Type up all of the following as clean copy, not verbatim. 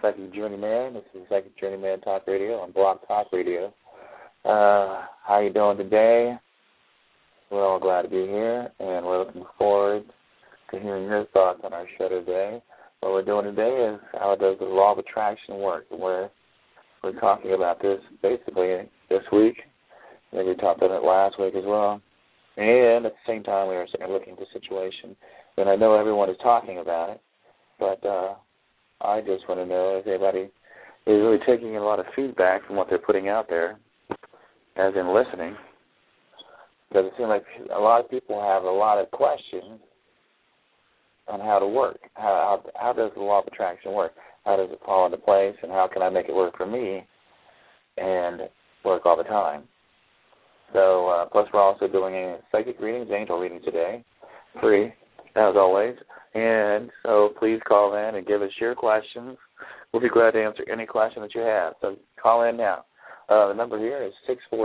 Psychic Journeyman. This is Psychic Journeyman Talk Radio on Blog Talk Radio. How you doing today? We're all glad to be here, and we're looking forward to hearing your thoughts on our show today. What we're doing today is how does the law of attraction work? And we're talking about this basically this week. Maybe we talked about it last week as well. And at the same time, we are looking at the situation. And I know everyone is talking about it, but I just want to know if anybody is really taking a lot of feedback from what they're putting out there, as in listening. Because it seems like a lot of people have a lot of questions on how to work. How does the law of attraction work? How does it fall into place, and how can I make it work for me and work all the time? So, plus we're also doing psychic readings, angel readings today, free, as always. And so please call in and give us your questions. We'll be glad to answer any question that you have. So call in now. The number here is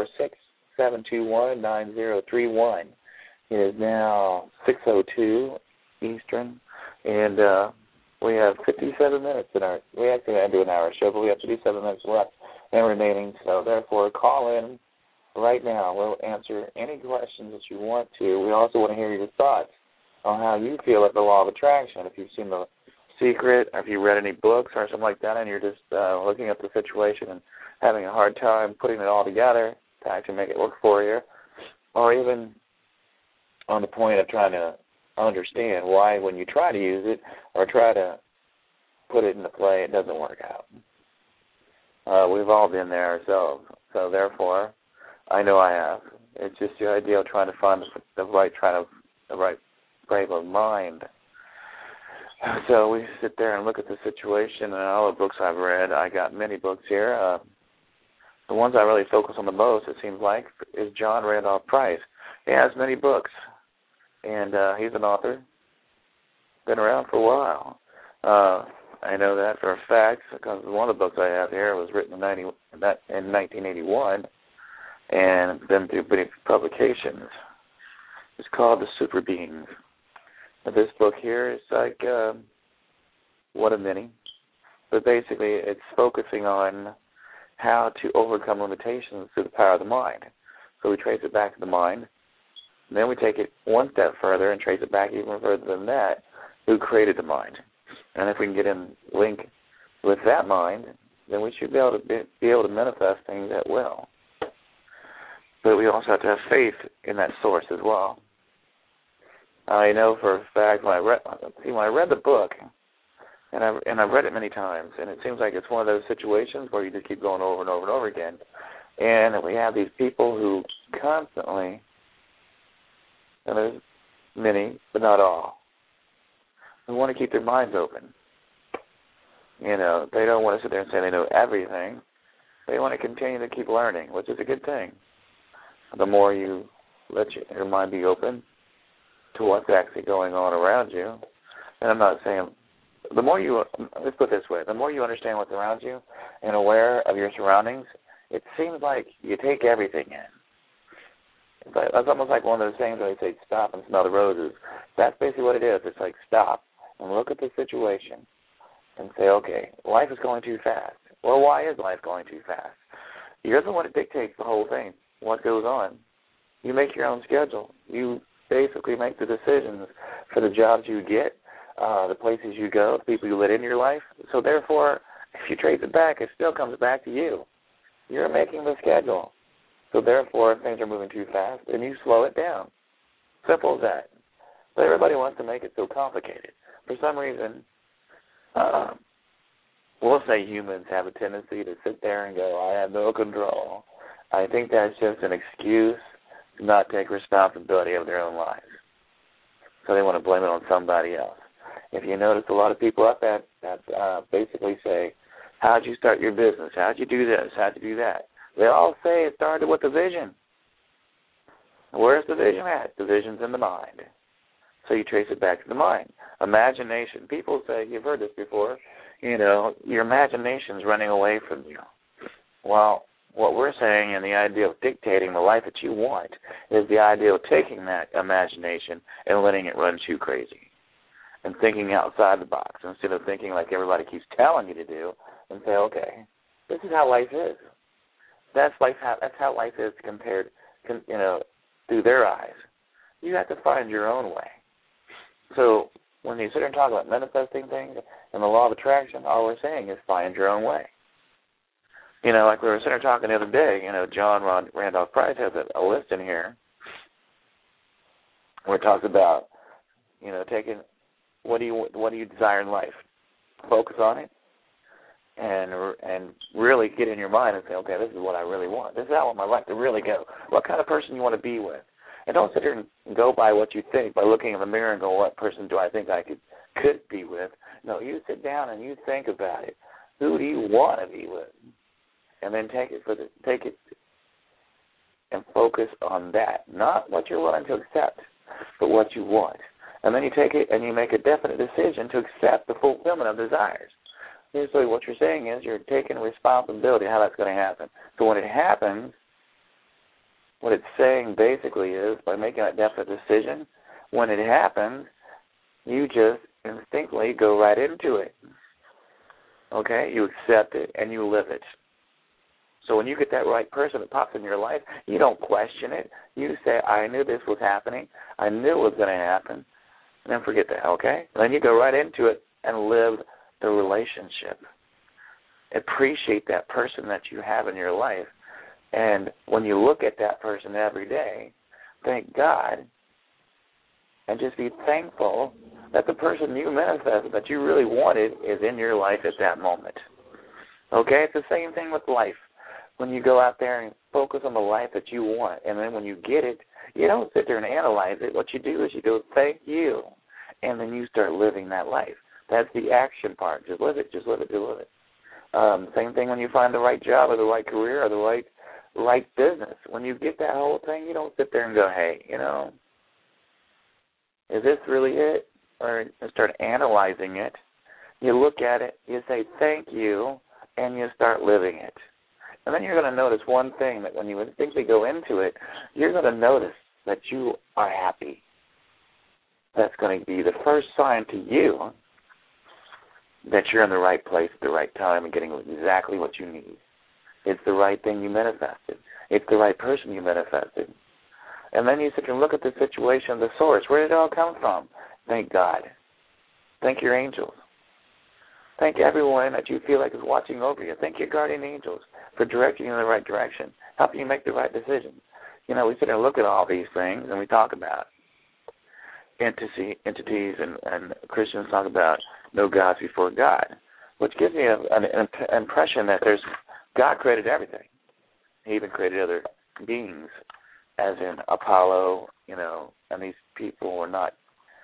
646-721-9031. It is now 6:02 Eastern, and we have 57 minutes in our. We actually had to do an hour show, but we have 57 minutes left and remaining. So therefore, call in right now. We'll answer any questions that you want to. We also want to hear your thoughts on how you feel at the law of attraction. If you've seen The Secret, or if you read any books or something like that, and you're just looking at the situation and having a hard time putting it all together to actually make it work for you, or even on the point of trying to understand why when you try to use it or try to put it into play, it doesn't work out. We've all been there ourselves, so therefore, I know I have. It's just the idea of trying to find the right frame of mind. So we sit there and look at the situation and all the books I've read. I got many books here. The ones I really focus on the most, it seems like, is John Randolph Price. He has many books, and he's an author. Been around for a while. I know that for a fact because one of the books I have here was written in 1981 and been through many publications. It's called The Super Beings. This book here is like one of many, but basically it's focusing on how to overcome limitations through the power of the mind. So we trace it back to the mind, and then we take it one step further and trace it back even further than that, who created the mind. And if we can get in link with that mind, then we should be able to manifest things at will. But we also have to have faith in that source as well. I know for a fact when I read the book, and I've read it many times, and it seems like it's one of those situations where you just keep going over and over and over again. And we have these people who constantly, and there's many, but not all, who want to keep their minds open. You know, they don't want to sit there and say they know everything. They want to continue to keep learning, which is a good thing. The more you let your mind be open to what's actually going on around you, and I'm not saying, let's put it this way, the more you understand what's around you and aware of your surroundings, it seems like you take everything in. It's almost like one of those things where they say stop and smell the roses. That's basically what it is. It's like stop and look at the situation and say, okay, life is going too fast. Well, why is life going too fast? You're the one that dictates the whole thing, what goes on. You make your own schedule. You basically make the decisions for the jobs you get, the places you go, the people you let in your life. So therefore, if you trace it back, it still comes back to you. You're making the schedule. So therefore, if things are moving too fast, then you slow it down. Simple as that. But everybody wants to make it so complicated. For some reason, we'll say humans have a tendency to sit there and go, I have no control. I think that's just an excuse to not take responsibility of their own lives. So they want to blame it on somebody else. If you notice, a lot of people up that basically say, how'd you start your business? How'd you do this? How'd you do that? They all say it started with the vision. Where's the vision at? The vision's in the mind. So you trace it back to the mind. Imagination. People say, you've heard this before, your imagination's running away from you. Well, what we're saying and the idea of dictating the life that you want is the idea of taking that imagination and letting it run too crazy and thinking outside the box instead of thinking like everybody keeps telling you to do, and say, okay, this is how life is. That's how life is compared, through their eyes. You have to find your own way. So when you sit and talk about manifesting things and the law of attraction, all we're saying is find your own way. Like we were sitting talking the other day, John Randolph Price has a list in here where it talks about, taking what do you desire in life, focus on it, and really get in your mind and say, okay, this is what I really want. This is how I want my life to really go. What kind of person you want to be with, and don't sit here and go by what you think by looking in the mirror and go, what person do I think I could be with? No, you sit down and you think about it. Who do you want to be with? And then take it and focus on that, not what you're willing to accept, but what you want. And then you take it and you make a definite decision to accept the fulfillment of desires. Usually what you're saying is you're taking responsibility how that's going to happen. So when it happens, what it's saying basically is by making that definite decision, when it happens, you just instinctively go right into it. Okay? You accept it and you live it. So when you get that right person that pops in your life, you don't question it. You say, I knew this was happening. I knew it was going to happen. And then forget that, okay? And then you go right into it and live the relationship. Appreciate that person that you have in your life. And when you look at that person every day, thank God and just be thankful that the person you manifested that you really wanted is in your life at that moment. Okay? It's the same thing with life. When you go out there and focus on the life that you want, and then when you get it, you don't sit there and analyze it. What you do is you go, thank you, and then you start living that life. That's the action part. Just live it, just live it, just live it. Same thing when you find the right job or the right career or the right business. When you get that whole thing, you don't sit there and go, hey, is this really it? Or start analyzing it. You look at it, you say thank you, and you start living it. And then you're going to notice one thing, that when you instinctively go into it, you're going to notice that you are happy. That's going to be the first sign to you that you're in the right place at the right time and getting exactly what you need. It's the right thing you manifested. It's the right person you manifested. And then you sit and look at the situation, the source. Where did it all come from? Thank God. Thank your angels. Thank everyone that you feel like is watching over you. Thank your guardian angels for directing you in the right direction, helping you make the right decisions. We sit and look at all these things, and we talk about entities, and Christians talk about no gods before God, which gives me an impression that God created everything. He even created other beings, as in Apollo, and these people were not,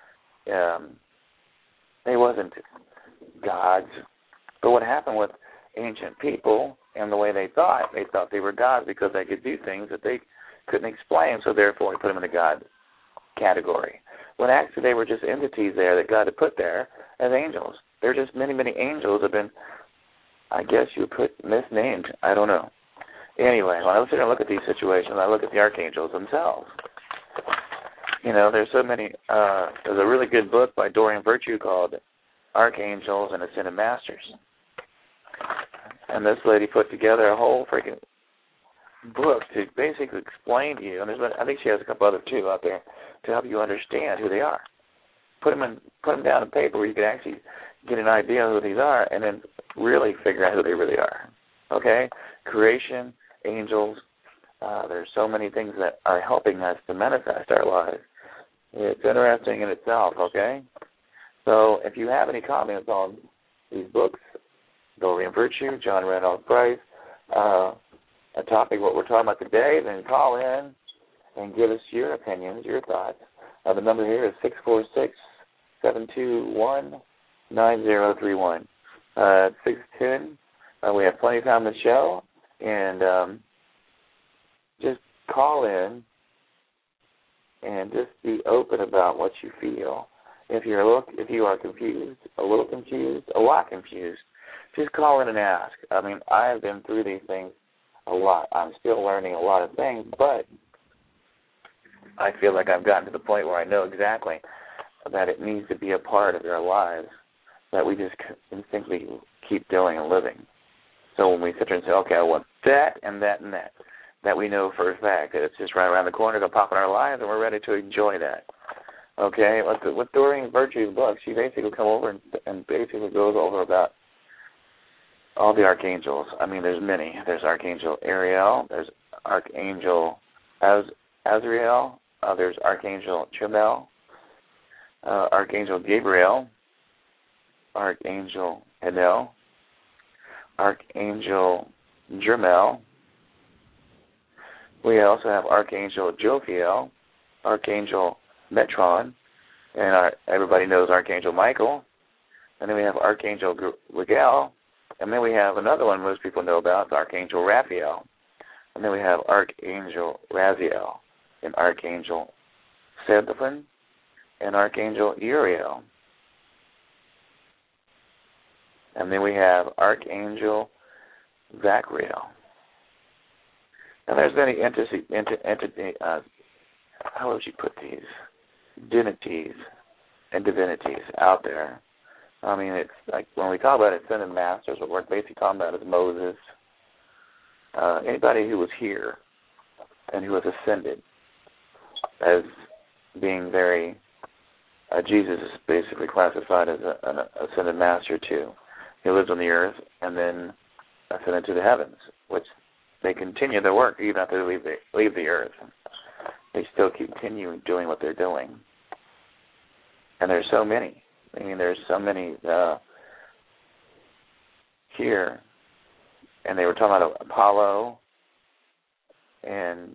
they wasn't gods. But what happened with ancient people and the way they thought they were gods because they could do things that they couldn't explain, so therefore we put them in the God category. When actually they were just entities there that God had put there as angels. They're just many, many angels have been, I guess you would put misnamed. I don't know. Anyway, when I sit and look at these situations, I look at the archangels themselves. There's so many. There's a really good book by Dorian Virtue called Archangels and Ascended Masters. And this lady put together a whole freaking book to basically explain to you, and I think she has a couple other too out there, to help you understand who they are. Put them down on paper where you can actually get an idea of who these are and then really figure out who they really are. Okay? Creation, angels, there's so many things that are helping us to manifest our lives. It's interesting in itself, okay? So if you have any comments on these books, Dorian Virtue, John Randolph Price, a topic what we're talking about today, then call in and give us your opinions, your thoughts. The number here is 646-721-9031. 610. We have plenty of time in the show, and just call in and just be open about what you feel. If you are confused, a little confused, a lot confused, just call in and ask. I mean, I have been through these things a lot. I'm still learning a lot of things, but I feel like I've gotten to the point where I know exactly that it needs to be a part of our lives that we just instinctively keep doing and living. So when we sit there and say, okay, I want that and that and that we know for a fact that it's just right around the corner, going to pop in our lives, and we're ready to enjoy that. Okay, with Doreen Virtue's book, she basically come over and basically goes over about all the archangels. I mean, there's many. There's Archangel Ariel. There's Archangel Azrael. There's Archangel Chamuel. Archangel Gabriel. Archangel Hadel. Archangel Jermel. We also have Archangel Jophiel. Archangel Metron, and everybody knows Archangel Michael. And then we have Archangel Rigel. And then we have another one most people know about, Archangel Raphael. And then we have Archangel Raziel, and Archangel Seraphim, and Archangel Uriel. And then we have Archangel Zachariel. And there's many how would you put these? Dignities and divinities out there. I mean, it's like when we talk about ascended masters, what we're basically talking about is Moses, anybody who was here and who was ascended as being very, Jesus is basically classified as an ascended master too. He lives on the earth and then ascended to the heavens, which they continue their work even after they leave the earth. They still continue doing what they're doing. And there's so many. I mean, there's so many here. And they were talking about Apollo and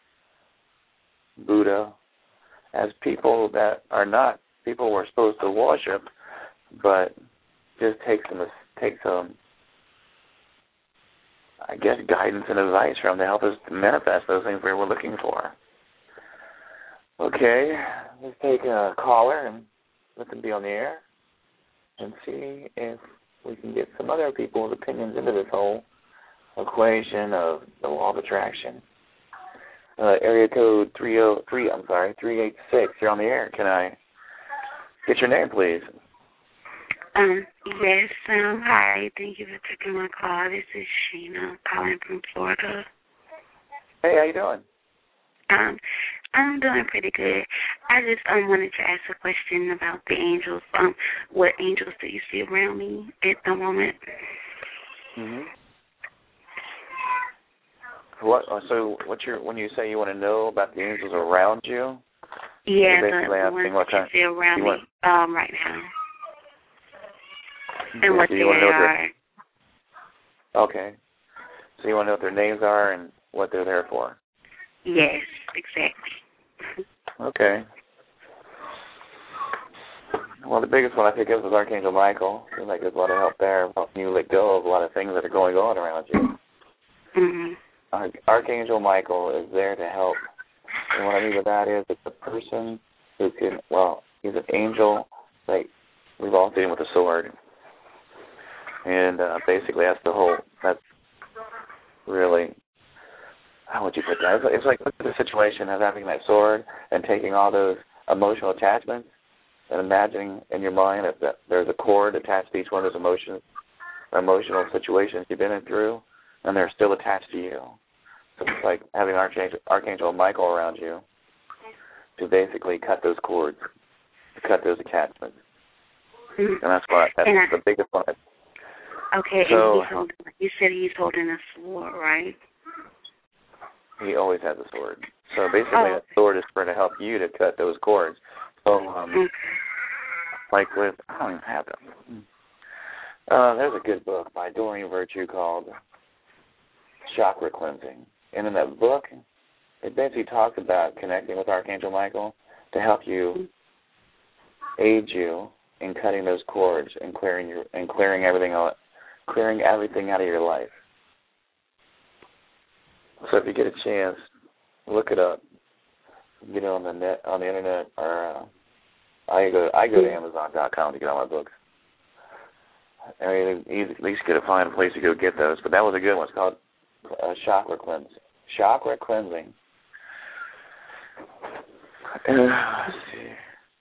Buddha as people that are not people we're supposed to worship, but just take some, I guess, guidance and advice from them to help us manifest those things we were looking for. Okay, let's take a caller and let them be on the air and see if we can get some other people's opinions into this whole equation of the law of attraction. Area code 386, you're on the air. Can I get your name, please? Yes, hi, thank you for taking my call. This is Sheena calling from Florida. Hey, how you doing? I'm doing pretty good. I just wanted to ask a question about the angels. What angels do you see around me at the moment? When you say you want to know about the angels around you? Yeah, the ones that you see around me right now. And what they are. Okay. So you want to know what their names are and what they're there for? Yes, exactly. Okay. Well, the biggest one I think of is Archangel Michael. I feel like there's a lot of help there, helping you let go of a lot of things that are going on around you. Mm-hmm. Archangel Michael is there to help. And what I mean by that is it's a person who can, he's an angel, like we've all seen with a sword. And basically that's really, how would you put that? It's like look at the situation of having that sword and taking all those emotional attachments and imagining in your mind that there's a cord attached to each one of those emotional situations you've been through, and they're still attached to you. So it's like having Archangel Michael around you to basically cut those cords, to cut those attachments. And that's the biggest one. Okay, so, and you said he's holding a sword, right? He always has a sword. So basically that sword is to help you to cut those cords. So, like with, I don't even have them. There's a good book by Doreen Virtue called Chakra Cleansing. And in that book, it basically talks about connecting with Archangel Michael to help you, aid you in cutting those cords and clearing everything out of your life. So if you get a chance, look it up. Get it on the internet, or I go to Amazon.com to get all my books. I mean, at least find a place to go get those. But that was a good one. It's called Chakra Cleansing. Chakra Cleansing. Let's see.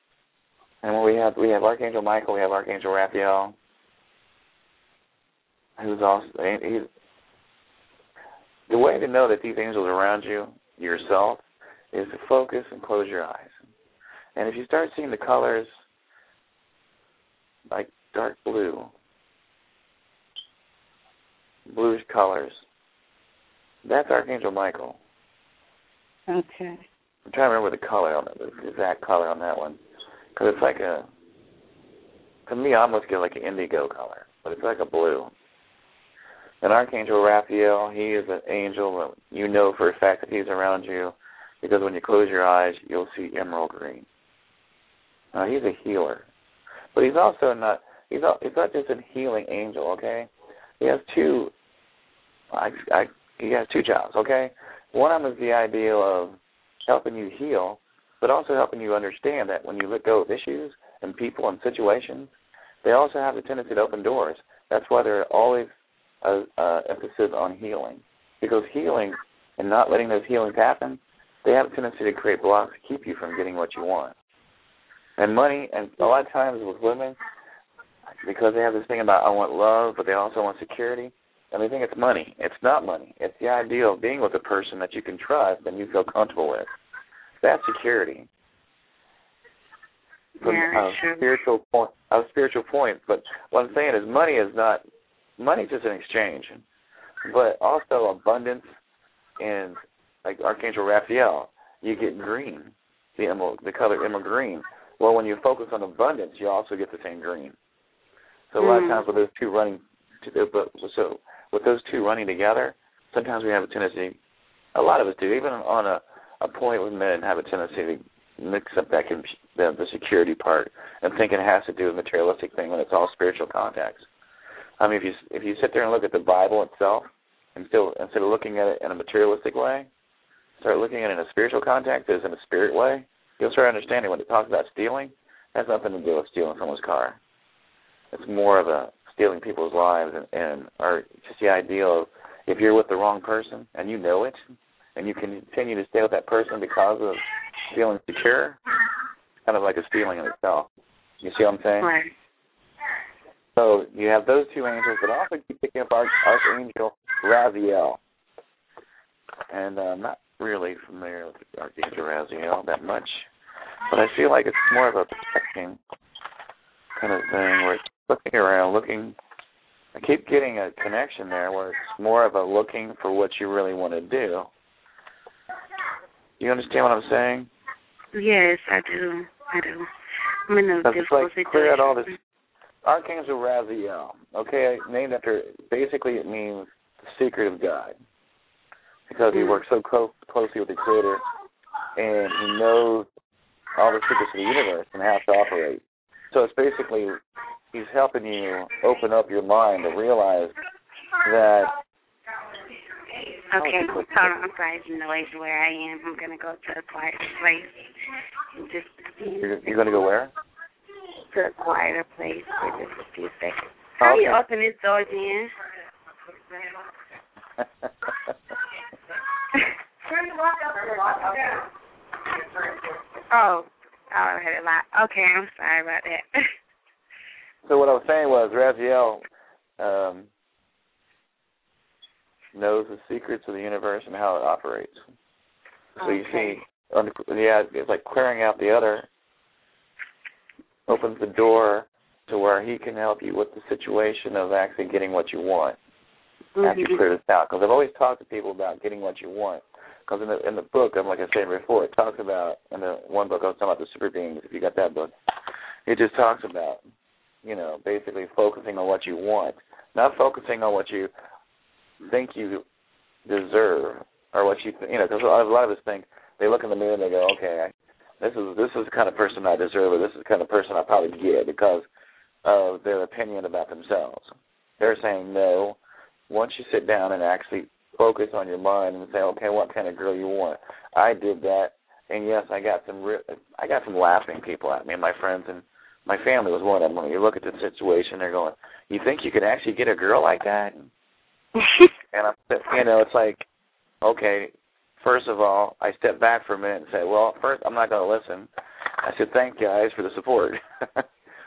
And we have Archangel Michael, we have Archangel Raphael. who's also the way to know that these angels are around you, yourself, is to focus and close your eyes. And if you start seeing the colors like dark blue, bluish colors, that's Archangel Michael. Okay. I'm trying to remember the color on it, the exact color on that one, because it's like to me, I almost get like an indigo color, but it's like a blue. And Archangel Raphael, he is an angel. You know for a fact that he's around you, because when you close your eyes, you'll see emerald green. Now, he's a healer, but he's also not. He's not just a healing angel. Okay, he has two. He has two jobs. Okay, one of them is the idea of helping you heal, but also helping you understand that when you let go of issues and people and situations, they also have the tendency to open doors. That's why they're always emphasis on healing, because healing and not letting those healings happen, they have a tendency to create blocks to keep you from getting what you want. And money, and a lot of times with women, because they have this thing about I want love, but they also want security, and they think it's money. It's not money. It's the idea of being with a person that you can trust and you feel comfortable with. That's security. From a spiritual point. But what I'm saying is money's just an exchange, but also abundance and like Archangel Raphael, you get green, the color emerald green. Well, when you focus on abundance, you also get the same green. So a lot of times with those two running, with those two running together, sometimes we have a tendency. A lot of us do, even on a point with men, have a tendency to mix up the security part and think it has to do with materialistic thing when it's all spiritual context. I mean, if you sit there and look at the Bible itself, and still instead of looking at it in a materialistic way, start looking at it in a spiritual context, as in a spirit way, you'll start understanding when it talks about stealing, it has nothing to do with stealing someone's car. It's more of a stealing people's lives or just the idea of if you're with the wrong person and you know it, and you continue to stay with that person because of feeling secure, it's kind of like a stealing in itself. You see what I'm saying? Right. So you have those two angels, but also keep picking up Archangel Raziel. And I'm not really familiar with Archangel Raziel that much, but I feel like it's more of a protecting kind of thing where it's looking around, I keep getting a connection there where it's more of a looking for what you really want to do. You understand what I'm saying? Yes, I do. I'm in a difficult situation. Clear out all this. Archangel Raziel, okay, named after, basically it means the secret of God, because he works so closely with the Creator, and he knows all the secrets of the universe and how to operate. So it's basically, he's helping you open up your mind to realize that... Okay, hold on, I'm sorry, there's noise where I am. I'm going to go to a quiet place. You're going to go where? To a quieter place for just a few seconds. How do you open this door, Jen? Oh, I heard a lot. Okay, I'm sorry about that. So what I was saying was Raziel knows the secrets of the universe and how it operates. So you see, it's like clearing out the other, opens the door to where he can help you with the situation of actually getting what you want after you clear this out. Because I've always talked to people about getting what you want. Because in the book, like I said before, it talks about, in the one book I was talking about, the super beings, if you got that book, it just talks about, basically focusing on what you want, not focusing on what you think you deserve or what you, because a lot of us think, they look in the mirror and they go, okay, this is the kind of person I deserve, or this is the kind of person I probably get because of their opinion about themselves. They're saying no. Once you sit down and actually focus on your mind and say, okay, what kind of girl you want? I did that, and yes, I got some laughing people at me, and my friends and my family was one of them. When you look at the situation, they're going, you think you could actually get a girl like that? And it's like, okay. First of all, I stepped back for a minute and said, well, first, I'm not going to listen. I said, thank you guys for the support.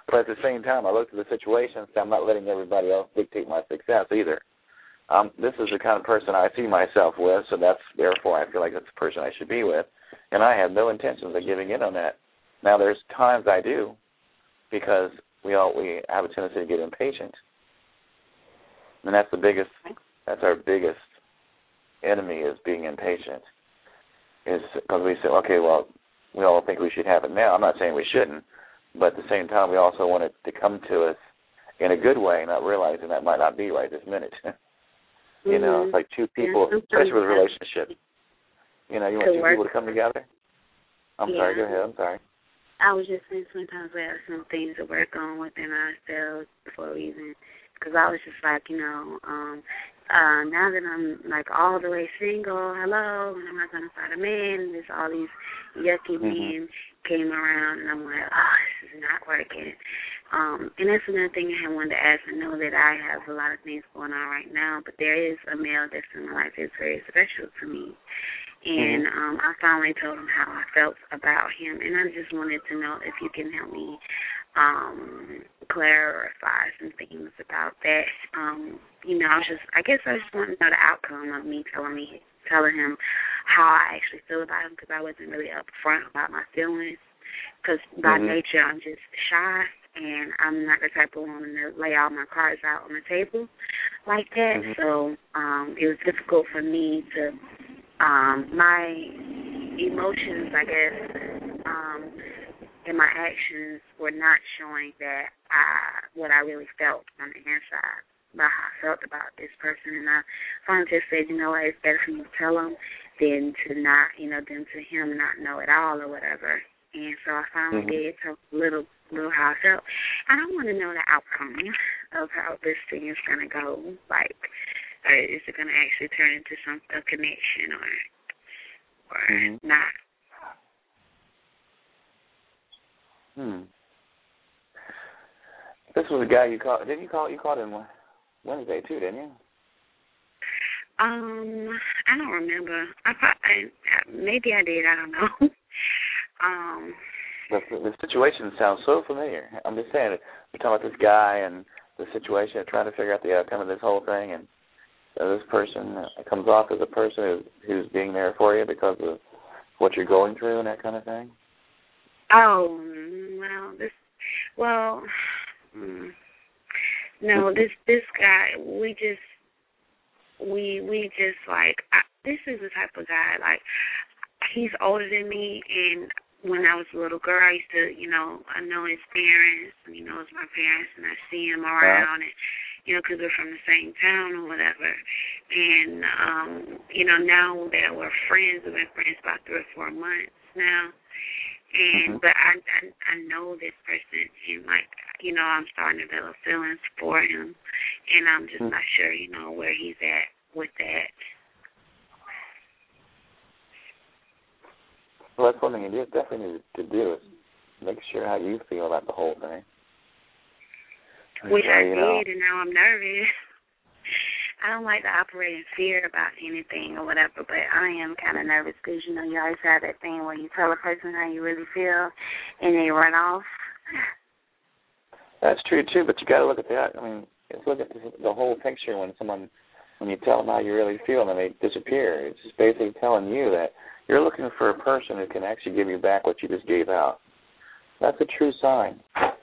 But at the same time, I looked at the situation and said, I'm not letting everybody else dictate my success either. This is the kind of person I see myself with, so therefore I feel like that's the person I should be with. And I have no intentions of giving in on that. Now, there's times I do, because we have a tendency to get impatient. And that's our biggest enemy, is being impatient. Is because we say, okay, well, we all think we should have it now. I'm not saying we shouldn't, but at the same time, we also want it to come to us in a good way, not realizing that might not be right this minute. You know, it's like two people, especially with a relationship. You know, you want two people to come together. I'm sorry, go ahead, I'm sorry. I was just saying sometimes we have some things to work on within ourselves for a reason. Because I was just like, now that I'm like all the way single, hello, and I'm not going to find a man, and there's all these yucky men came around, and I'm like, this is not working. And that's another thing I wanted to ask. I know that I have a lot of things going on right now, but there is a male that's in my life that's very special to me. And I finally told him how I felt about him, and I just wanted to know if you can help me clarify some things about that. I guess I just want to know the outcome of me telling him how I actually feel about him, because I wasn't really upfront about my feelings. Because by nature I'm just shy, and I'm not the type of woman to lay all my cards out on the table like that. So it was difficult for me to. My emotions, I guess, and my actions were not showing that what I really felt on the inside about how I felt about this person. And I finally just said, it's better for you to tell him than to not, than to him not know at all or whatever. And so I finally did tell a little how I felt. I don't want to know the outcome of how this thing is going to go, or is it going to actually turn into a connection or not? This was a guy you called. Didn't you call? You called him Wednesday too, didn't you? I don't remember. Maybe I did. I don't know. The situation sounds so familiar. I'm just saying, we're talking about this guy and the situation, trying to figure out the outcome of this whole thing, and this person comes off as a person who's being there for you because of what you're going through and that kind of thing? Oh, no, this guy, this is the type of guy, he's older than me, and when I was a little girl, I used to, I know his parents, and he knows my parents, and I see him around, and because we're from the same town or whatever. And, now that we're friends, we've been friends about 3 or 4 months now. And but I know this person, and, I'm starting to develop feelings for him. And I'm just not sure, where he's at with that. Well, that's one thing you definitely need to do, is make sure how you feel about the whole thing. Which I did, and now I'm nervous. I don't like to operate in fear about anything or whatever, but I am kind of nervous because, you always have that thing where you tell a person how you really feel and they run off. That's true, too, but you got to look at that. Let's look at the whole picture when you tell them how you really feel and then they disappear. It's just basically telling you that you're looking for a person who can actually give you back what you just gave out. That's a true sign.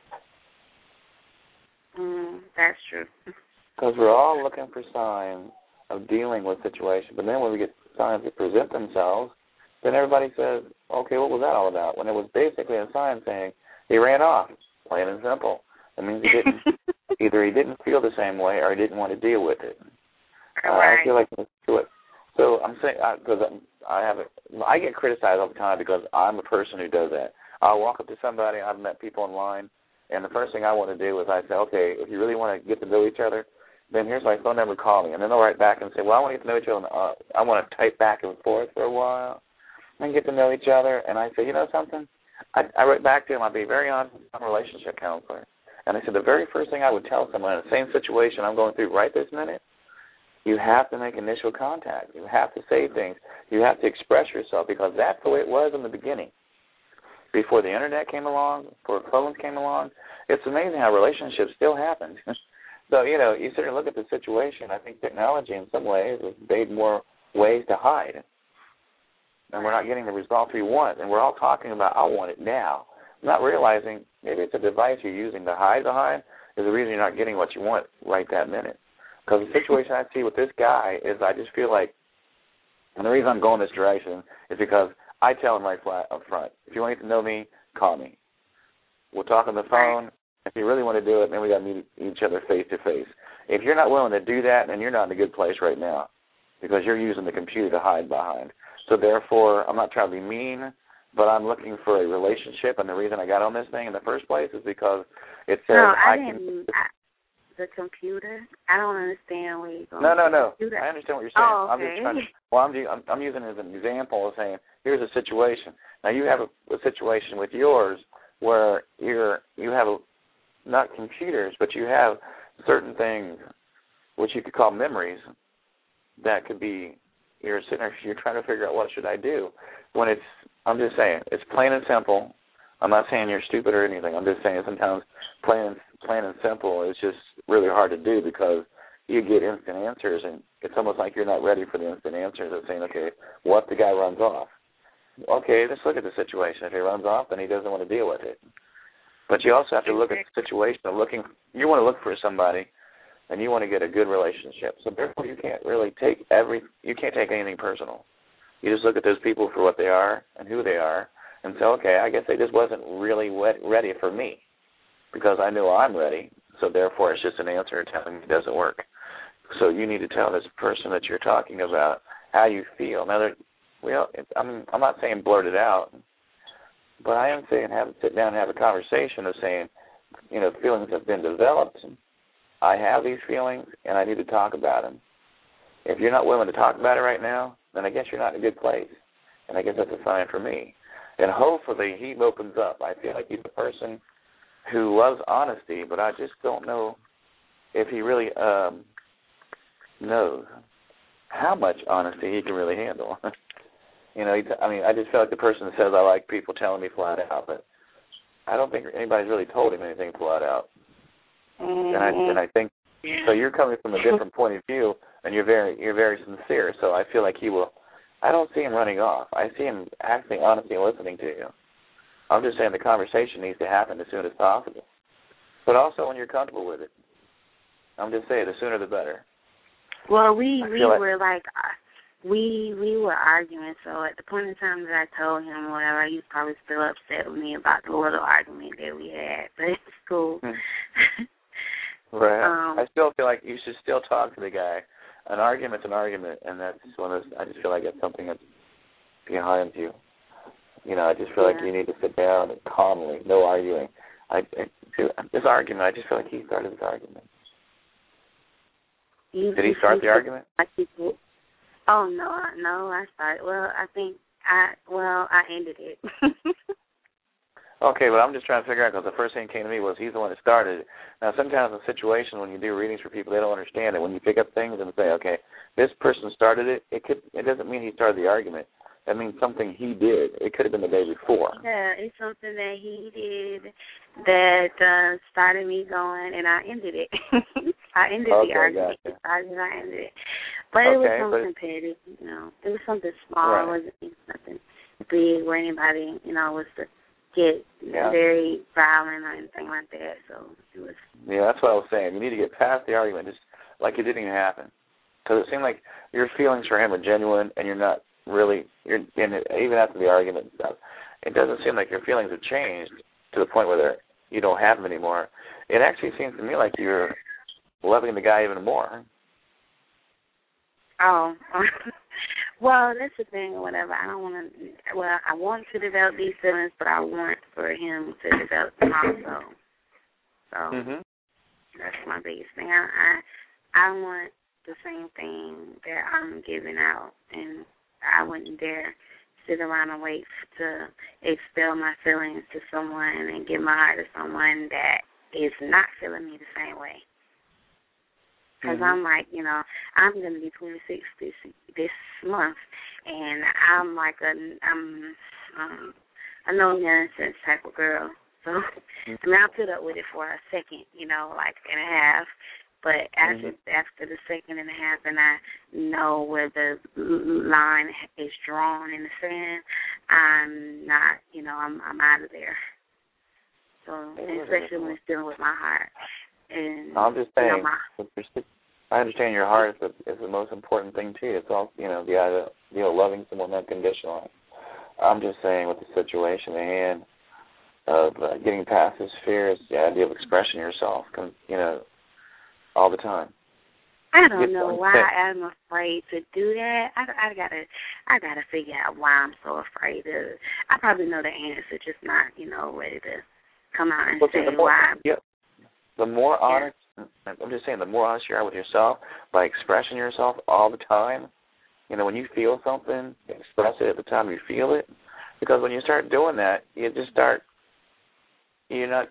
That's true. Because we're all looking for signs of dealing with situations, but then when we get signs that present themselves, then everybody says, okay, what was that all about? When it was basically a sign saying he ran off, plain and simple. That means he didn't, either he didn't feel the same way or he didn't want to deal with it. Right. I feel like do it. So I'm saying, because I get criticized all the time because I'm a person who does that. I'll walk up to somebody, I've met people online, and the first thing I want to do is I say, okay, if you really want to get to know each other, then here's my phone number, call me. And then they'll write back and say, well, I want to get to know each other. I want to type back and forth for a while and get to know each other. And I say, you know something? I wrote back to him, I'll be very honest, I'm a relationship counselor. And I said, the very first thing I would tell someone in the same situation I'm going through right this minute, you have to make initial contact. You have to say things. You have to express yourself because that's the way it was in the beginning. before the internet came along, before phones came along. It's amazing how relationships still happen. So, you sort of look at the situation. I think technology in some ways has made more ways to hide. And we're not getting the results we want. And we're all talking about, I want it now. Not realizing maybe it's a device you're using to hide behind is the reason you're not getting what you want right that minute. Because the situation I see with this guy is I just feel like, and the reason I'm going this direction is because I tell him right flat up front, if you want to get to know me, call me. We'll talk on the phone. If you really want to do it, then we got to meet each other face to face. If you're not willing to do that, then you're not in a good place right now because you're using the computer to hide behind. So therefore, I'm not trying to be mean, but I'm looking for a relationship, and the reason I got on this thing in the first place is because it says the computer. I don't understand where you're going. No. I understand what you're saying. Oh, okay. I'm just trying I'm using it as an example of saying, here's a situation. Now you have a situation with yours where you have not computers, but you have certain things which you could call memories that could be you're sitting there, you're trying to figure out what should I do. I'm just saying, it's plain and simple. I'm not saying you're stupid or anything. I'm just saying sometimes plain and simple is just really hard to do because you get instant answers, and it's almost like you're not ready for the instant answers of saying, okay, what if the guy runs off? Okay, let's look at the situation. If he runs off, then he doesn't want to deal with it. But you also have to look at the situation of you want to look for somebody, and you want to get a good relationship. So therefore, you can't really take anything personal. You just look at those people for what they are and who they are, and say, okay, I guess they just wasn't really ready for me, because I know I'm ready. So therefore, it's just an answer telling me it doesn't work. So you need to tell this person that you're talking about how you feel. Now, I'm not saying blurt it out, but I am saying sit down and have a conversation of saying, feelings have been developed. I have these feelings, and I need to talk about them. If you're not willing to talk about it right now, then I guess you're not in a good place, and I guess that's a sign for me. And hopefully he opens up. I feel like he's a person who loves honesty, but I just don't know if he really knows how much honesty he can really handle. I just feel like the person that says I like people telling me flat out, but I don't think anybody's really told him anything flat out. Mm-hmm. And I think so. You're coming from a different point of view, and you're very sincere. So I feel like he will. I don't see him running off. I see him acting honestly and listening to you. I'm just saying the conversation needs to happen as soon as possible, but also when you're comfortable with it. I'm just saying the sooner the better. Well, we were arguing, so at the point in time that I told him whatever, he was probably still upset with me about the little argument that we had, but it's cool. Right. I still feel like you should still talk to the guy. An argument's an argument, and that's one of those, I just feel like it's something that's behind you. I just feel like you need to sit down and calmly, no arguing. This argument, I just feel like he started this argument. Did he start the argument? Oh, no, I started. Well, I ended it. Okay, but I'm just trying to figure out, because the first thing that came to me was he's the one that started it. Now, sometimes in situations when you do readings for people, they don't understand it. When you pick up things and say, okay, this person started it, it doesn't mean he started the argument. That means something he did. It could have been the day before. Yeah, it's something that he did that started me going, and I ended it. I ended the argument. Gotcha. I ended it. But it was something petty, It was something small. Right. It wasn't nothing big where anybody, was to get very violent or anything like that. So it was. Yeah, that's what I was saying. You need to get past the argument, just like it didn't even happen. Because it seemed like your feelings for him are genuine, and you're not really, even after the argument and stuff, it doesn't seem like your feelings have changed to the point where you don't have them anymore. It actually seems to me like you're loving the guy even more. Oh, well, that's the thing or whatever. I don't want to, I want to develop these feelings, but I want for him to develop them also. So that's my biggest thing. I want the same thing that I'm giving out, and I wouldn't dare sit around and wait to expel my feelings to someone and give my heart to someone that is not feeling me the same way. Because I'm like, I'm going to be 26 this month, and I'm like a no-nonsense type of girl. So, I mean, I put up with it for a second, you know, like and a half. But after the second and a half, and I know where the line is drawn in the sand, I'm not, you know, I'm out of there. So, and especially when it's dealing with my heart. And I'm just saying, you know, I understand your heart is the most important thing to you. It's all, you know, the idea of loving someone unconditionally. I'm just saying with the situation at hand of getting past this fear is the idea of expressing yourself, you know, all the time. I don't know why I'm afraid to do that. I gotta figure out why I'm so afraid of. I probably know the answer, just not, you know, ready to come out and say why. Yeah. The more honest, I'm just saying, the more honest you are with yourself by expressing yourself all the time. You know, when you feel something, express it at the time you feel it. Because when you start doing that, you just start. You're not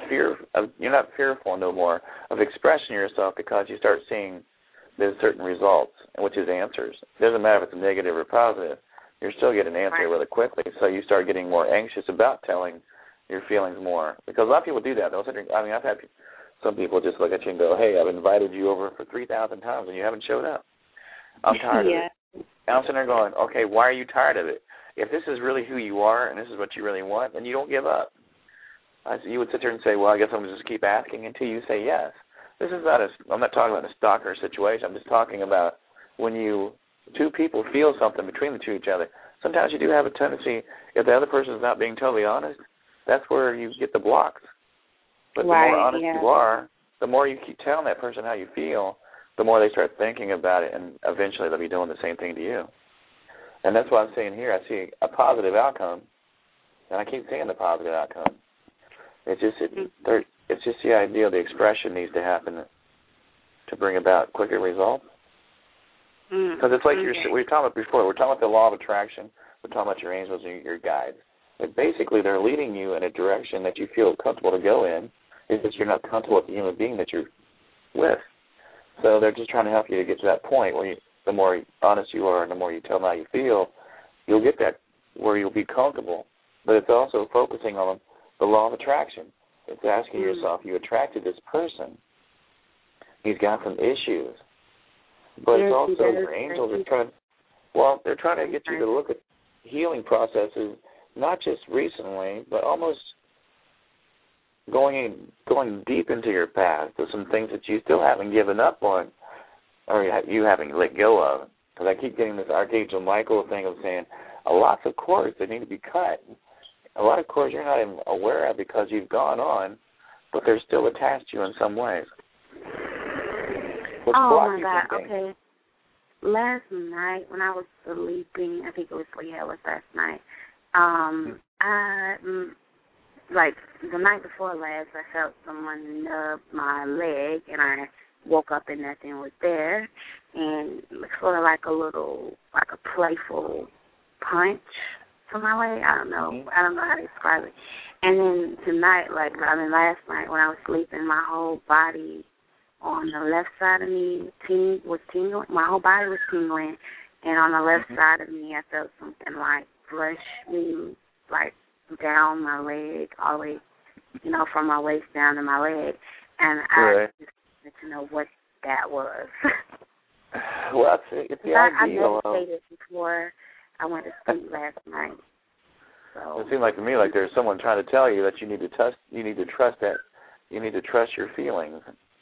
fearful no more of expressing yourself because you start seeing there's certain results, which is answers. It doesn't matter if it's negative or positive. You're still getting an answer really quickly, so you start getting more anxious about telling your feelings more. Because a lot of people do that. I mean, I've had some people just look at you and go, hey, I've invited you over for 3,000 times and you haven't showed up. I'm tired of it. And I'm sitting there going, okay, why are you tired of it? If this is really who you are and this is what you really want, then you don't give up. You would sit there and say, well, I guess I'm going to just keep asking until you say yes. This is not I'm not talking about a stalker situation. I'm just talking about when two people feel something between the two each other. Sometimes you do have a tendency, if the other person is not being totally honest, that's where you get the blocks. But the more honest you are, the more you keep telling that person how you feel, the more they start thinking about it, and eventually they'll be doing the same thing to you. And that's what I'm saying here. I see a positive outcome, and I keep saying the positive outcome. It's just the idea the expression needs to happen to bring about quicker results. Because it's like we were talking about before. We're talking about the law of attraction. We're talking about your angels and your guides. But basically, they're leading you in a direction that you feel comfortable to go in. It's just you're not comfortable with the human being that you're with. So they're just trying to help you to get to that point where the more honest you are and the more you tell them how you feel, you'll get that where you'll be comfortable. But it's also focusing on the law of attraction. It's asking yourself, you attracted this person. He's got some issues. But it's also your angels they're trying to get you to look at healing processes, not just recently, but almost going deep into your past. There's some things that you still haven't given up on or you haven't let go of. Because I keep getting this Archangel Michael thing of saying, lots of cords that need to be cut. A lot of cords you're not even aware of because you've gone on, but they're still attached to you in some ways. Oh, my God, okay. Last night when I was sleeping, I think it was last night, like the night before last, I felt someone nub my leg, and I woke up and nothing was there, and it was sort of like a playful punch to my leg. I don't know how to describe it. And then tonight, last night when I was sleeping, my whole body on the left side of me was tingling. My whole body was tingling, and on the left side of me, I felt something like brush me, like down my leg, all the way, from my waist down to my leg. And I just wanted to know what that was. Well, it's the ideal. I meditated before I went to sleep last night. So it seemed like to me like there's someone trying to tell you that you need to trust that. You need to trust your feelings.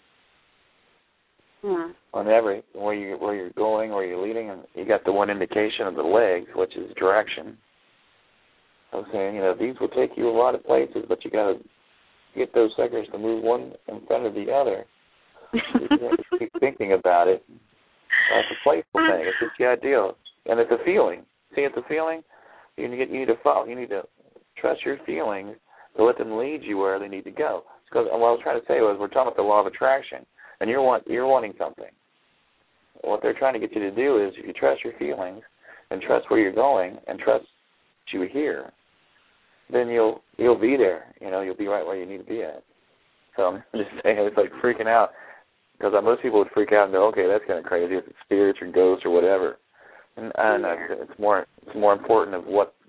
On where you're going, where you're leading, and you got the one indication of the legs, which is direction. I'm saying, these will take you a lot of places, but you got to get those suckers to move one in front of the other. You have to keep thinking about it. That's a playful thing. It's just the ideal, and it's a feeling. See, it's a feeling. You need to follow. You need to trust your feelings to let them lead you where they need to go. Because what I was trying to say was we're talking about the law of attraction. And you're wanting something. What they're trying to get you to do is, if you trust your feelings and trust where you're going and trust what you hear, then you'll be there. You'll be right where you need to be at. So I'm just saying, it's like freaking out, because most people would freak out and go, okay, that's kind of crazy. If it's spirits or ghosts or whatever. And it's more important of what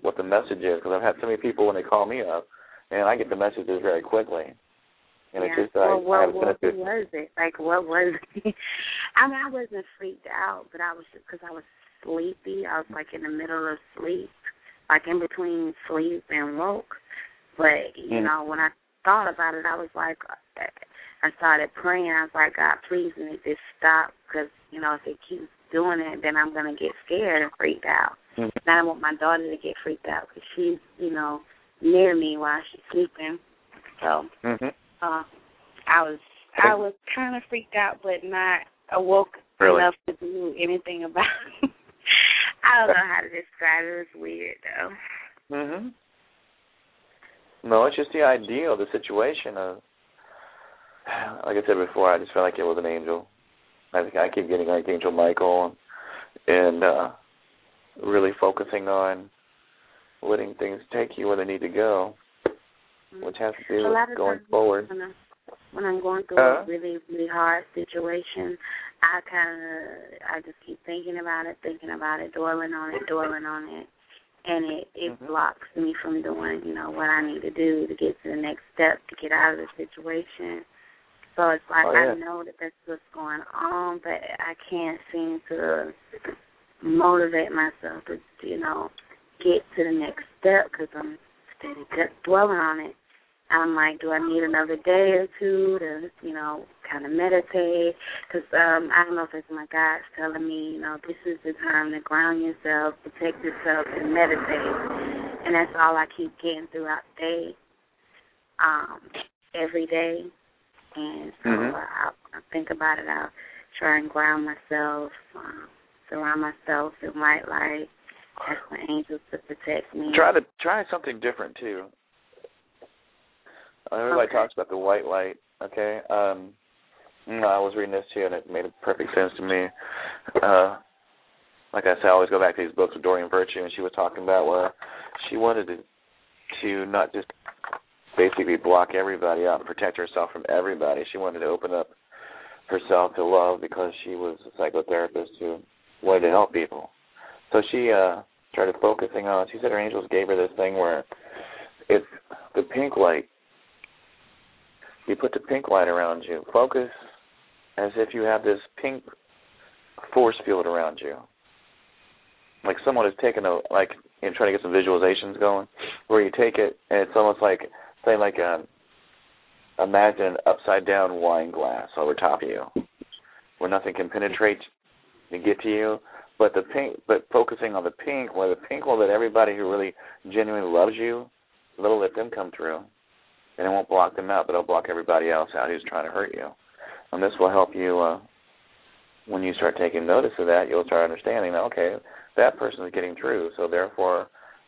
what the message is, because I've had so many people when they call me up, and I get the messages very quickly. And it's just what was it? Like, what was it? I mean, I wasn't freaked out, but I was just because I was sleepy. I was, like, in the middle of sleep, like, in between sleep and woke. But, you know, when I thought about it, I was like, I started praying. I was like, God, please make this stop, because, you know, if it keeps doing it, then I'm going to get scared and freaked out. And I don't want my daughter to get freaked out because she's, you know, near me while she's sleeping. So I was kind of freaked out, but not awoke enough to do anything about it. I don't know how to describe it. It's weird, though. No, it's just the idea of the situation of, like I said before, I just felt like it was an angel. I keep getting Archangel Michael and really focusing on letting things take you where they need to go, which has to do with going forward. When I'm going through a really, really hard situation, I just keep thinking about it, dwelling on it, and it blocks me from doing, you know, what I need to do to get to the next step to get out of the situation. So it's like I know that that's what's going on, but I can't seem to motivate myself to, you know, get to the next step because I'm steady just dwelling on it. I'm like, do I need another day or two to, you know, kind of meditate? Because I don't know if it's my God's telling me, you know, this is the time to ground yourself, protect yourself, and meditate. And that's all I keep getting throughout the day, every day. And so I think about it. I'll try and ground myself, surround myself in white light, ask my angels to protect me. Try something different, too. Everybody talks about the white light, okay? I was reading this, too, and it made perfect sense to me. Like I said, I always go back to these books with Doreen Virtue, and she was talking about where she wanted to not just basically block everybody out and protect herself from everybody. She wanted to open up herself to love because she was a psychotherapist who wanted to help people. So she started focusing on, she said her angels gave her this thing where it's the pink light. You put the pink light around you. Focus as if you have this pink force field around you. Like someone has taken trying to get some visualizations going, where you take it and it's almost like, say, like imagine an upside-down wine glass over top of you, where nothing can penetrate and get to you, but focusing on the pink, where the pink will let everybody who really genuinely loves you, it'll let them come through. And it won't block them out, but it'll block everybody else out who's trying to hurt you. And this will help you, when you start taking notice of that, you'll start understanding that, okay, that person is getting through, so therefore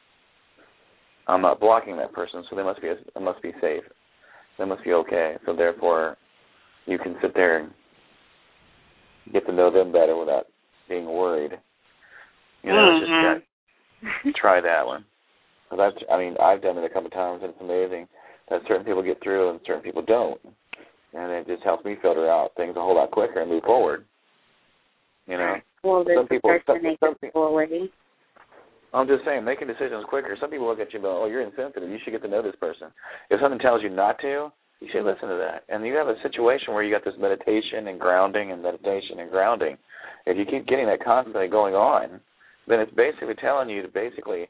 I'm not blocking that person, so they must be safe. They must be okay. So therefore you can sit there and get to know them better without being worried. You know, it's just try that one. Because I've done it a couple of times, and it's amazing that certain people get through and certain people don't. And it just helps me filter out things a whole lot quicker and move forward. You know? Well, some people already. I'm just saying, making decisions quicker. Some people look at you and go, oh, you're insensitive. You should get to know this person. If something tells you not to, you should listen to that. And you have a situation where you got this meditation and grounding and meditation and grounding. If you keep getting that constantly going on, then it's basically telling you to basically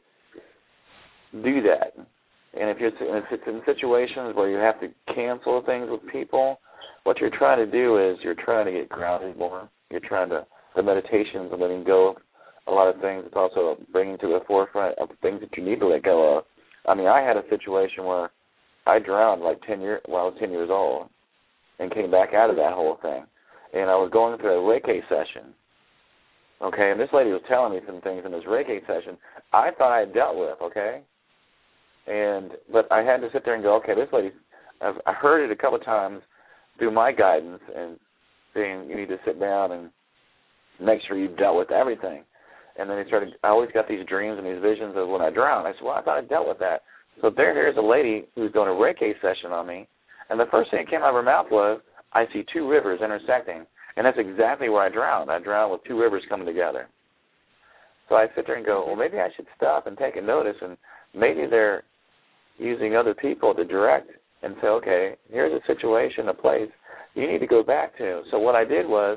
do that. And if it's in situations where you have to cancel things with people, what you're trying to do is you're trying to get grounded more. The meditations and letting go of a lot of things. It's also bringing to the forefront of the things that you need to let go of. I mean, I had a situation where I drowned when I was 10 years old and came back out of that whole thing. And I was going through a Reiki session. Okay, and this lady was telling me some things in this Reiki session I thought I had dealt with, okay? But I had to sit there and go, okay, this lady, I heard it a couple of times through my guidance and saying you need to sit down and make sure you've dealt with everything. And then I always got these dreams and these visions of when I drowned. I said, well, I thought I dealt with that. So here's a lady who's doing a Reiki session on me, and the first thing that came out of her mouth was, I see two rivers intersecting. And that's exactly where I drowned. I drowned with two rivers coming together. So I sit there and go, well, maybe I should stop and take a notice, and maybe they're using other people to direct and say, okay, here's a situation, a place you need to go back to. So what I did was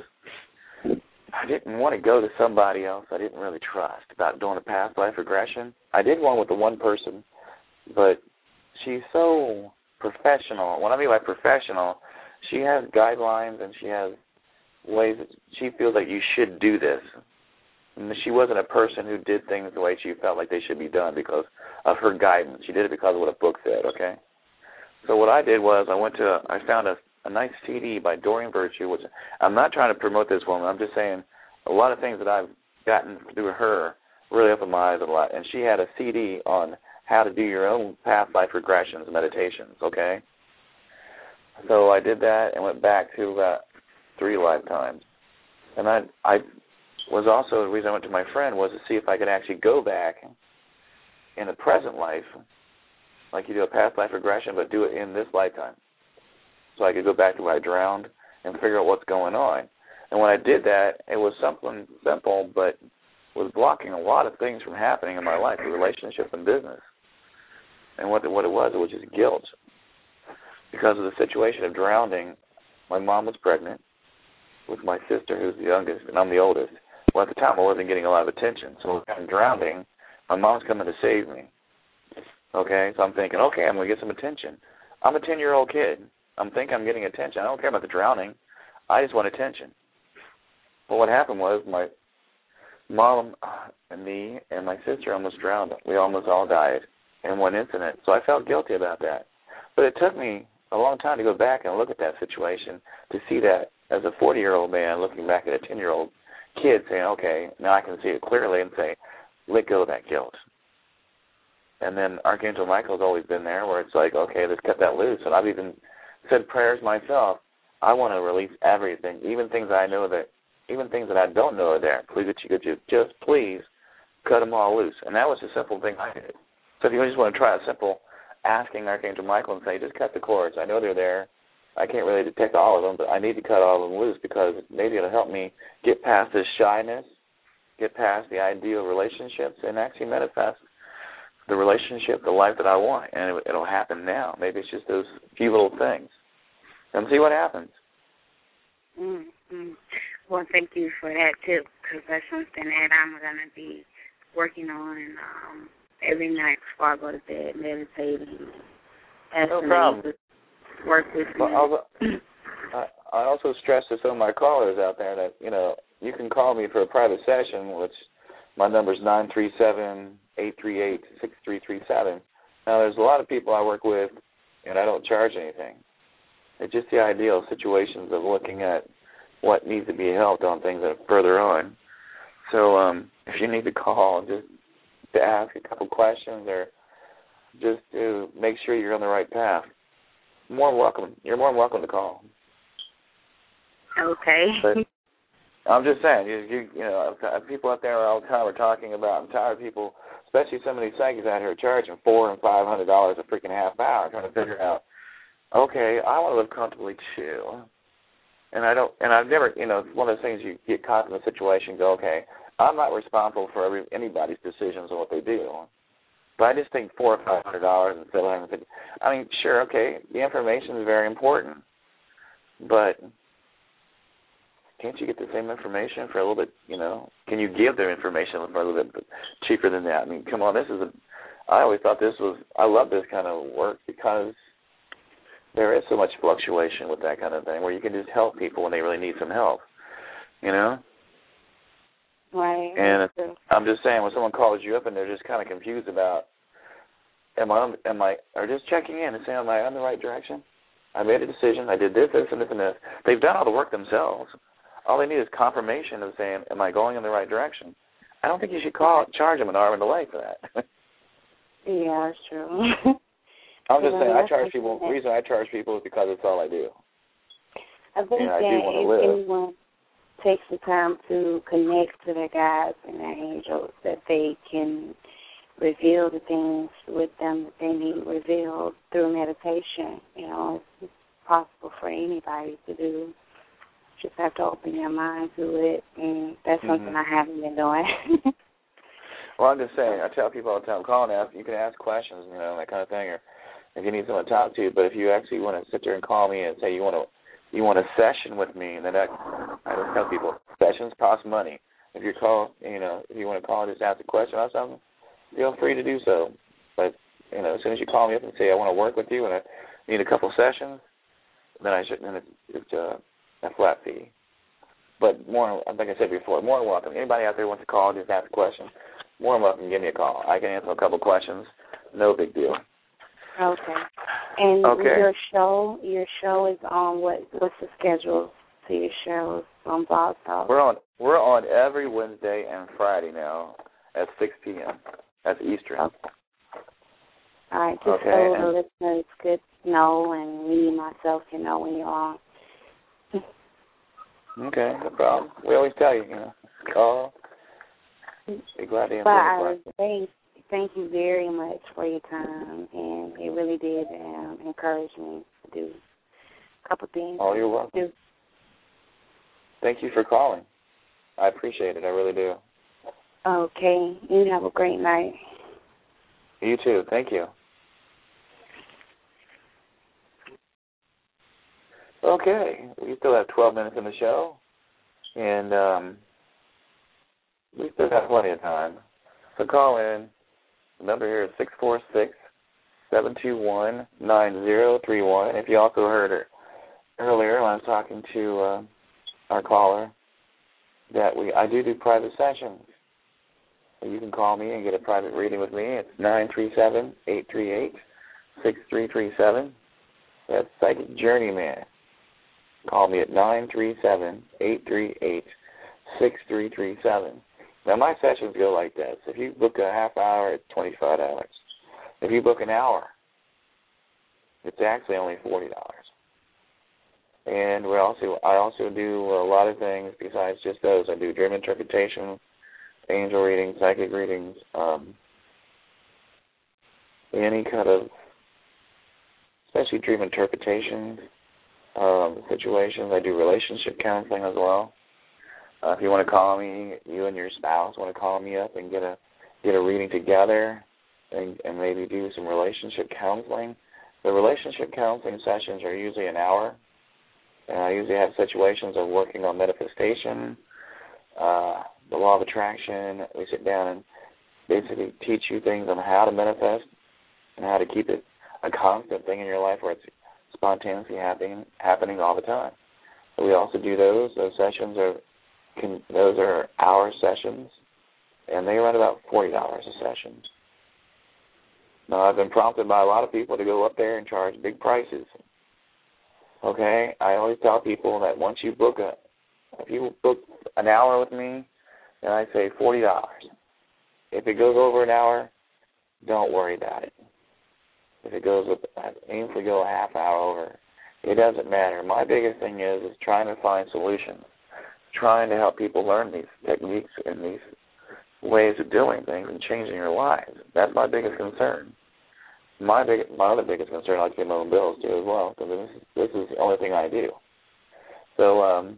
I didn't want to go to somebody else I didn't really trust about doing a past life regression. I did one with the one person, but she's so professional. What I mean by professional, she has guidelines and she has ways that she feels like you should do this. And she wasn't a person who did things the way she felt like they should be done because of her guidance. She did it because of what a book said, okay? So what I did was I found a nice CD by Doreen Virtue, which I'm not trying to promote this woman. I'm just saying a lot of things that I've gotten through her really opened my eyes a lot. And she had a CD on how to do your own past life regressions, meditations, okay? So I did that and went back to about 3 lifetimes. And I was also, the reason I went to my friend was to see if I could actually go back in the present life, like you do a past life regression, but do it in this lifetime. So I could go back to where I drowned and figure out what's going on. And when I did that, it was something simple, but was blocking a lot of things from happening in my life, the relationship and business. And what it was just guilt. Because of the situation of drowning, my mom was pregnant with my sister, who's the youngest, and I'm the oldest. Well, at the time, I wasn't getting a lot of attention. So I'm drowning. My mom's coming to save me. Okay? So I'm thinking, okay, I'm going to get some attention. I'm a 10-year-old kid. I'm thinking I'm getting attention. I don't care about the drowning. I just want attention. Well, what happened was my mom and me and my sister almost drowned. We almost all died in one incident. So I felt guilty about that. But it took me a long time to go back and look at that situation to see that as a 40-year-old man looking back at a 10-year-old kid saying, okay, now I can see it clearly and say, let go of that guilt. And then Archangel Michael's always been there where it's like, okay, let's cut that loose. And I've even said prayers myself. I want to release everything, even things that I don't know are there. Please, could you just please cut them all loose. And that was the simple thing I did. So if you just want to try a simple asking Archangel Michael and say, just cut the cords. I know they're there. I can't really detect all of them, but I need to cut all of them loose because maybe it'll help me get past this shyness, get past the ideal relationships, and actually manifest the relationship, the life that I want. And it'll happen now. Maybe it's just those few little things. And see what happens. Mm-hmm. Well, thank you for that, too, because that's something that I'm going to be working on every night before I go to bed, meditating. No problem. Work with me. I also stress to some of my callers out there that, you can call me for a private session, which my number is 937-838-6337. Now, there's a lot of people I work with, and I don't charge anything. It's just the ideal situations of looking at what needs to be helped on things that are further on. So if you need to call just to ask a couple questions or just to make sure you're on the right path, you're more than welcome to call. Okay. But I'm just saying, people out there all the time are talking about, I'm tired of people, especially some of these psychics out here charging $400 and $500 a freaking half hour trying to figure out, okay, I want to live comfortably too. And I've never, it's one of those things you get caught in a situation and go, okay, I'm not responsible for anybody's decisions on what they do. But I just think $400 or $500 and $750. I mean, sure, okay, the information is very important, but can't you get the same information for a little bit? Can you give the information for a little bit cheaper than that? I mean, come on, I always thought I love this kind of work because there is so much fluctuation with that kind of thing, where you can just help people when they really need some help. Right. And I'm just saying, when someone calls you up and they're just kind of confused about, or just checking in and saying, am I on the right direction? I made a decision. I did this, this, and this, and this. They've done all the work themselves. All they need is confirmation of saying, am I going in the right direction? I don't think you should charge them an arm and a leg for that. Yeah, that's true. I'm just saying, I charge people. The reason I charge people is because it's all I do. I think I do want to live. Anyone takes the time to connect to their guides and their angels, that they can reveal the things with them that they need revealed through meditation. It's possible for anybody to do. Just have to open your mind to it, and that's something I haven't been doing. Well, I'm just saying, I tell people all the time, call and ask. You can ask questions, that kind of thing, or if you need someone to talk to. But if you actually want to sit there and call me and say you want a session with me, then I just tell people sessions cost money. If you call, if you want to call and just ask a question or something, feel free to do so. But as soon as you call me up and say I want to work with you and I need a couple sessions, then it's a flat fee. But more, like I said before, more than welcome. Anybody out there wants to call, just ask a question, more than welcome. Give me a call. I can answer a couple questions. No big deal. Okay. And your show is on what's the schedule to your shows on Blog Talk? We're on every Wednesday and Friday now at 6 p.m. That's Eastern. Okay. All right, just so the listeners could know and me myself can know when you're on. Okay, no problem. We always tell you, call. Be glad to answer the question. Thank you very much for your time, and it really did encourage me to do a couple things. Oh, you're welcome. Thank you for calling. I appreciate it. I really do. Okay. You have a great night. You too. Thank you. Okay. We still have 12 minutes in the show, and we still got plenty of time. So call in. The number here is 646-721-9031. If you also heard it earlier when I was talking to our caller, that I do private sessions. So you can call me and get a private reading with me. It's 937-838-6337. That's Psychic Journeyman. Call me at 937-838-6337. Now, my sessions go like this. If you book a half hour, it's $25. If you book an hour, it's actually only $40. And I also do a lot of things besides just those. I do dream interpretation, angel readings, psychic readings, any kind of, especially dream interpretation situations. I do relationship counseling as well. If you want to call me, you and your spouse want to call me up and get a reading together and maybe do some relationship counseling. The relationship counseling sessions are usually an hour. And I usually have situations of working on manifestation, the law of attraction. We sit down and basically teach you things on how to manifest and how to keep it a constant thing in your life where it's spontaneously happening all the time. So we also do those. Those sessions those are hour sessions, and they run about $40 a session. Now, I've been prompted by a lot of people to go up there and charge big prices. Okay? I always tell people that once you book if you book an hour with me, then I say $40. If it goes over an hour, don't worry about it. If it goes aim for go a half hour over. It doesn't matter. My biggest thing is trying to find solutions, trying to help people learn these techniques and these ways of doing things and changing your lives. That's my biggest concern. My other biggest concern, I pay my own bills too as well, because this is the only thing I do. So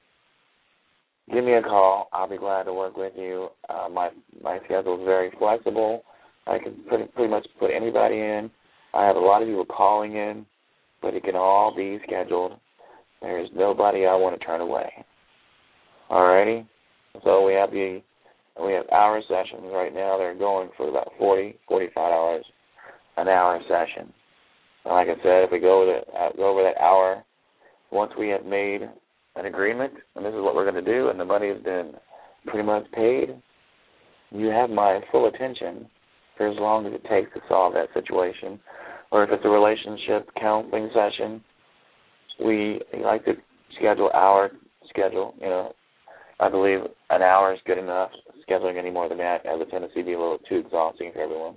give me a call. I'll be glad to work with you. My schedule is very flexible. I can pretty much put anybody in. I have a lot of people calling in, but it can all be scheduled. There is nobody I want to turn away. Alrighty? So we have hour sessions right now. They're going for about $45 an hour session. And like I said, if we go over that hour, once we have made an agreement, and this is what we're going to do, and the money has been pretty much paid, you have my full attention for as long as it takes to solve that situation. Or if it's a relationship counseling session, we like to schedule our schedule. I believe an hour is good enough. Scheduling any more than that has a tendency to be a little too exhausting for everyone.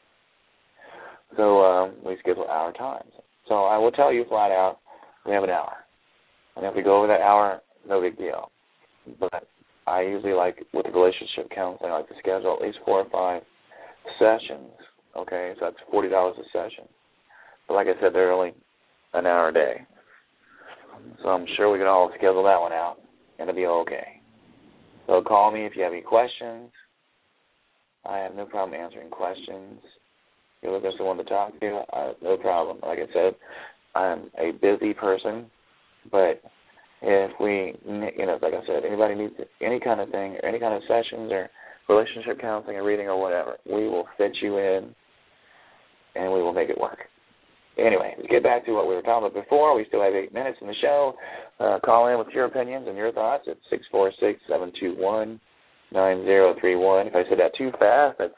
So we schedule our times. So I will tell you flat out, we have an hour. And if we go over that hour, no big deal. But I usually with relationship counseling, I like to schedule at least 4 or 5 sessions. Okay, so that's $40 a session. But like I said, they're only an hour a day. So I'm sure we can all schedule that one out, and it'll be okay. So call me if you have any questions. I have no problem answering questions. If you're looking for someone to talk to, no problem. Like I said, I'm a busy person, but if we, like I said, anybody needs any kind of thing or any kind of sessions or relationship counseling or reading or whatever, we will fit you in and we will make it work. Anyway, let's get back to what we were talking about before. We still have 8 minutes in the show. Call in with your opinions and your thoughts at 646-721-9031. If I said that too fast, that's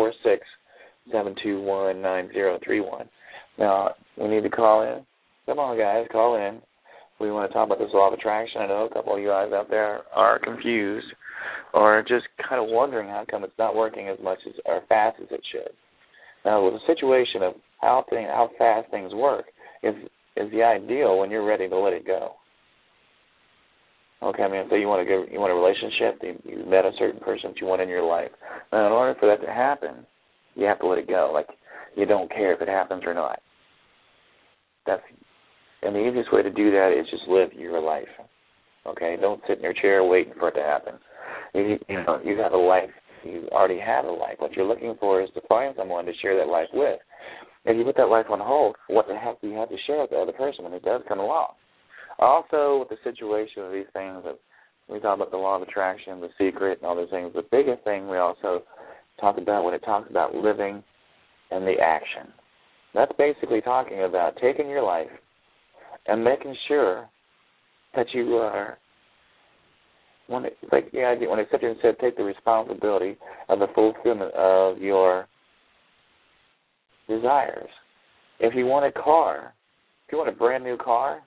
646-721-9031. Now, we need to call in. Come on, guys, call in. We want to talk about this law of attraction. I know a couple of you guys out there are confused or just kind of wondering how come it's not working as much as or fast as it should. Now, with the situation of how fast things work is the ideal when you're ready to let it go. Okay, I mean, so you want a relationship, you met a certain person that you want in your life. Now, in order for that to happen, you have to let it go. Like, you don't care if it happens or not. And the easiest way to do that is just live your life. Okay, don't sit in your chair waiting for it to happen. You have a life. You already have a life. What you're looking for is to find someone to share that life with. If you put that life on hold, what the heck do you have to share with the other person when it does come along? Also, with the situation of these things, we talk about the law of attraction, the secret, and all those things. The biggest thing we also talk about when it talks about living and the action. That's basically talking about taking your life and making sure that you are, when I sit here and said take the responsibility of the fulfillment of your desires. If you want a car, if you want a brand new car,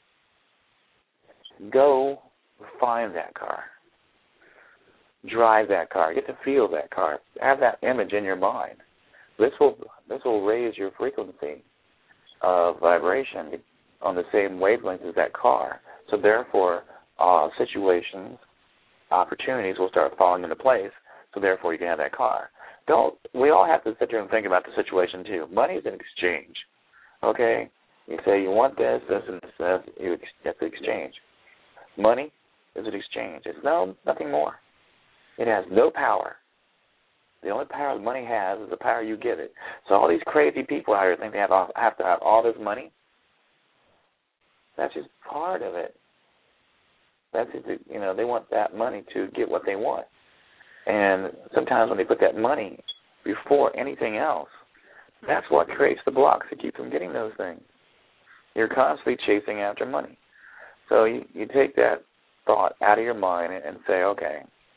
go find that car. Drive that car. Get to feel that car. Have that image in your mind. This will raise your frequency of vibration on the same wavelength as that car. So therefore, situations, opportunities will start falling into place. So therefore, you can have that car. We all have to sit there and think about the situation too. Money is an exchange. Okay? You say you want this, and this, that's the exchange. Money is an exchange. It's nothing more. It has no power. The only power money has is the power you give it. So all these crazy people out here think they have to have all this money. That's just part of it. That's just, they want that money to get what they want. And sometimes when they put that money before anything else, that's what creates the blocks to keep from getting those things. You're constantly chasing after money. So you take that thought out of your mind and say, okay,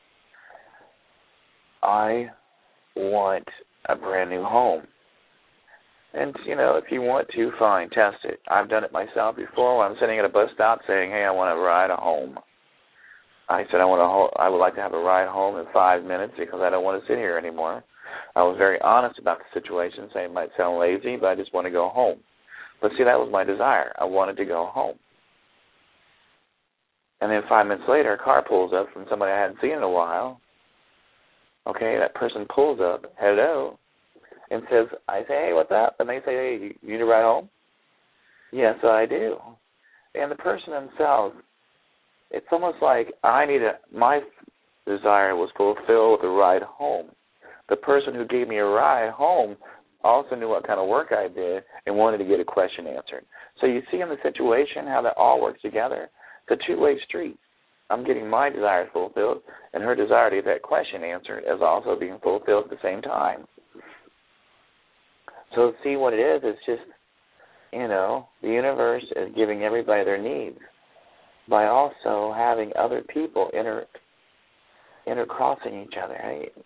I want a brand new home. And, if you want to, fine, test it. I've done it myself before when I'm sitting at a bus stop saying, hey, I want to ride home. I said I would like to have a ride home in 5 minutes because I don't want to sit here anymore. I was very honest about the situation, saying it might sound lazy, but I just want to go home. But see, that was my desire. I wanted to go home. And then 5 minutes later, a car pulls up from somebody I hadn't seen in a while. Okay, that person pulls up, hello, and says, I say, hey, what's up? And they say, hey, you need a ride home? Yes, I do. And the person themselves, it's almost like my desire was fulfilled with a ride home. The person who gave me a ride home also knew what kind of work I did and wanted to get a question answered. So you see in the situation how that all works together? It's a two-way street. I'm getting my desires fulfilled, and her desire to get that question answered is also being fulfilled at the same time. So see what it is? It's just, the universe is giving everybody their needs by also having other people intercrossing each other,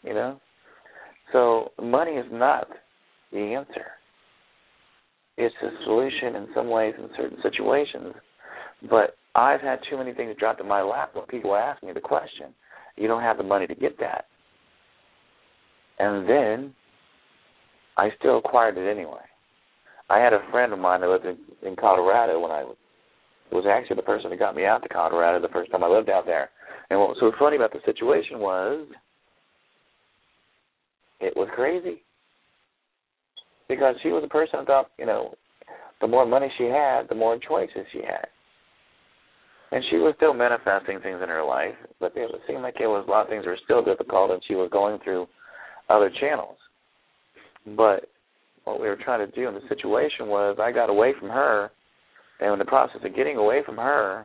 So money is not the answer. It's a solution in some ways in certain situations. But I've had too many things dropped in my lap when people ask me the question. You don't have the money to get that. And then I still acquired it anyway. I had a friend of mine that lived in Colorado when I was actually the person that got me out to Colorado the first time I lived out there. And what was so funny about the situation was it was crazy. Because she was a person that thought, the more money she had, the more choices she had. And she was still manifesting things in her life, but it seemed like it was a lot of things were still difficult, and she was going through other channels. But what we were trying to do in the situation was I got away from her, and in the process of getting away from her,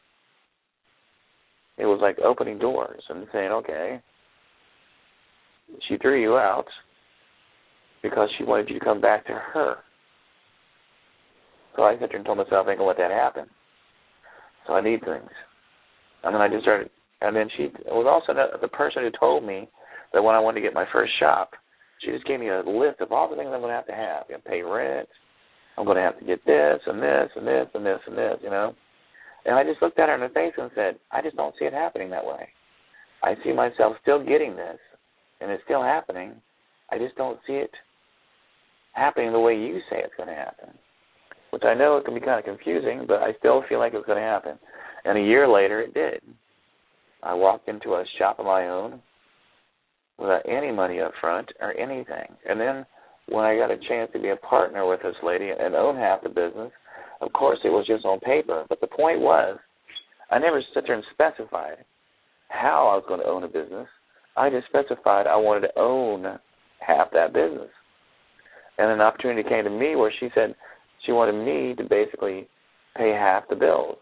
it was like opening doors and saying, okay, she threw you out because she wanted you to come back to her. So I sat there and told myself, I ain't going to let that happen. So I need things. And then I just started, and then she was also the person who told me that when I wanted to get my first shop, she just gave me a list of all the things I'm going to have. I'm going to pay rent. I'm going to have to get this and this and this and this and this, you know. And I just looked at her in the face and said, I just don't see it happening that way. I see myself still getting this, and it's still happening. I just don't see it happening the way you say it's going to happen, which I know it can be kind of confusing, but I still feel like it's going to happen. And a year later, it did. I walked into a shop of my own without any money up front or anything. And then when I got a chance to be a partner with this lady and own half the business, of course it was just on paper. But the point was, I never sit there and specified how I was going to own a business. I just specified I wanted to own half that business. And an opportunity came to me where she said she wanted me to basically pay half the bills.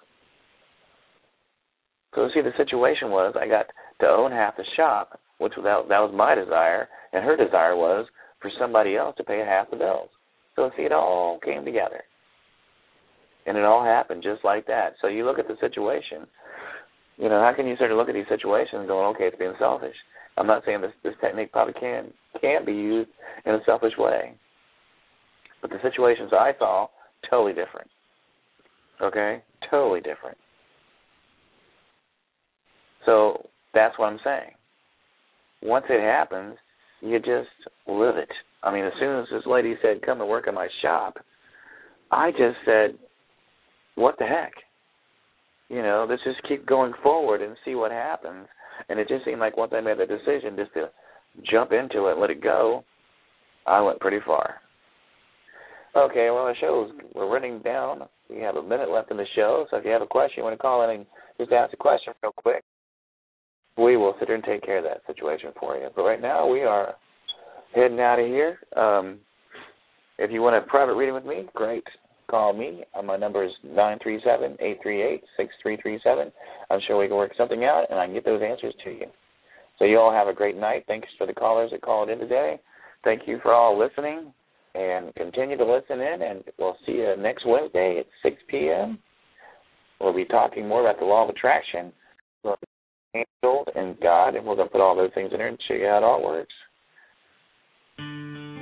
So, see, the situation was I got to own half the shop, which that was my desire, and her desire was for somebody else to pay half the bills. So, see, it all came together. And it all happened just like that. So you look at the situation, you know, how can you sort of look at these situations going, okay, it's being selfish? I'm not saying this technique probably can be used in a selfish way. But the situations I saw, totally different. Okay? Totally different. So that's what I'm saying. Once it happens, you just live it. I mean, as soon as this lady said, come and work in my shop, I just said, what the heck? You know, let's just keep going forward and see what happens. And it just seemed like once I made the decision just to jump into it and let it go, I went pretty far. Okay, well, we're running down. We have a minute left in the show, so if you have a question, you want to call in and just ask a question real quick, we will sit there and take care of that situation for you. But right now, we are heading out of here. If you want a private reading with me, great. Call me. My number is 937-838-6337. I'm sure we can work something out, and I can get those answers to you. So you all have a great night. Thanks for the callers that called in today. Thank you for all listening, and continue to listen in, and we'll see you next Wednesday at 6 p.m. We'll be talking more about the law of attraction, angels, and God, and we're going to put all those things in there and show you how it all works.